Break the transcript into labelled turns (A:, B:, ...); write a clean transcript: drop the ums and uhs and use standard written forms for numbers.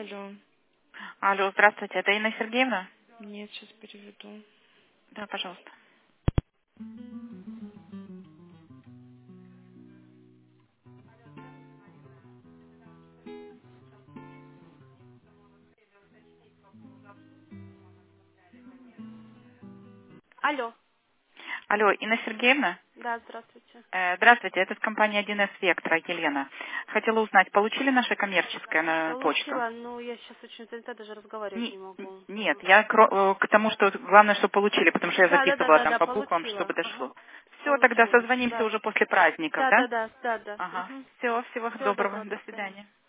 A: Алло.
B: Алло, здравствуйте, это Инна Сергеевна?
A: Нет, сейчас переведу.
B: Да, пожалуйста.
A: Алло.
B: Алло, Инна Сергеевна?
A: Да, здравствуйте.
B: Здравствуйте, это с компании 1С Вектора, Елена. Хотела узнать, получили наше коммерческое на почту?
A: Получила, но я сейчас очень занята, даже разговаривать не могу.
B: Нет, я к тому, что главное, что получили, потому что я
A: Да, да, да,
B: записывала
A: да,
B: там
A: да,
B: по буквам,
A: получила.
B: чтобы
A: Ага.
B: дошло. Все, тогда
A: Получила.
B: созвонимся
A: Да.
B: уже после праздников,
A: Да, да,
B: да?
A: да, да, да.
B: Ага.
A: Угу.
B: Все, всего
A: Всего
B: доброго,
A: доброго,
B: до
A: до свидания.
B: свидания.